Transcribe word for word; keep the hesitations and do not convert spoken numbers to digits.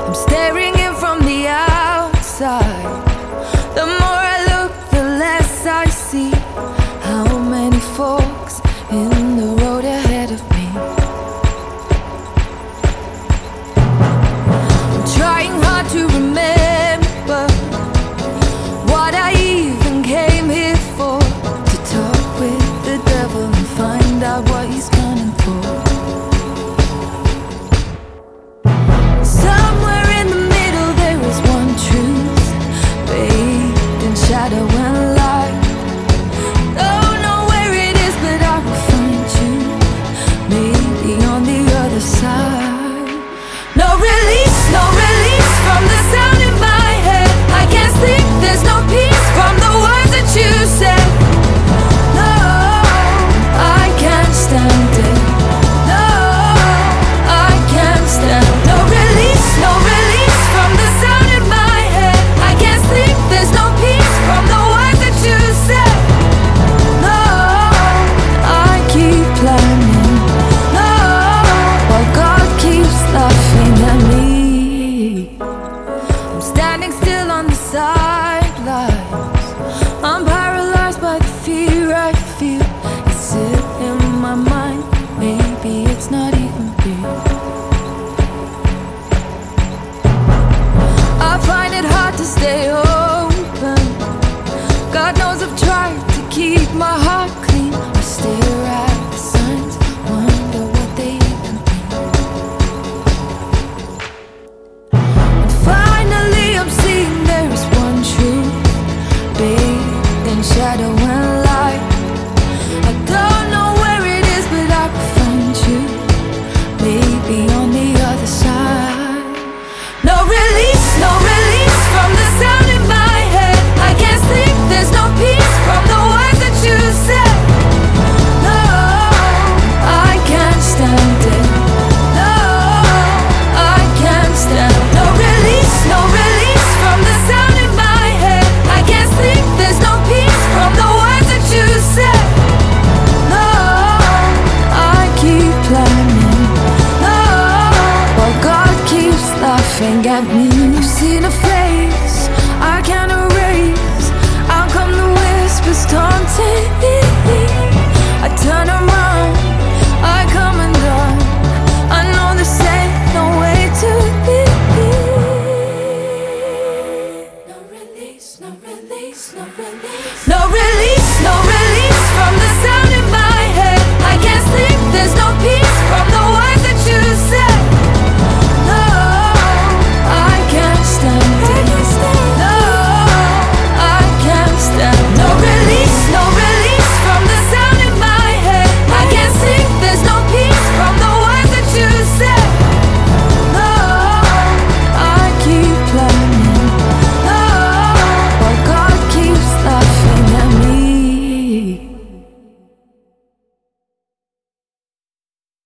I'm staring in from the outside. The more I look, the less I see. How many forks in the road ahead of me? I'm trying hard to remember what I even came here for. To talk with the devil and find out what he's gunning for. Somewhere in the middle there is one truth, bathed in shadow and light. Don't know where it is, but I will find you, maybe on the other side. No release, no release from the sound in my head. I can't sleep, there's no peace from the words that you said. No, I can't stand it. No, I can't stand. No release, no release from the sound in my head. I can't sleep, there's no peace from the words that you said. No, I keep planning. No, while God keeps laughing at me. I'm standing still on the sidelines. I'm paralyzed by the fear I feel. Is it in my mind? Maybe it's not even real. I find it hard to stay open. God knows I've tried to keep my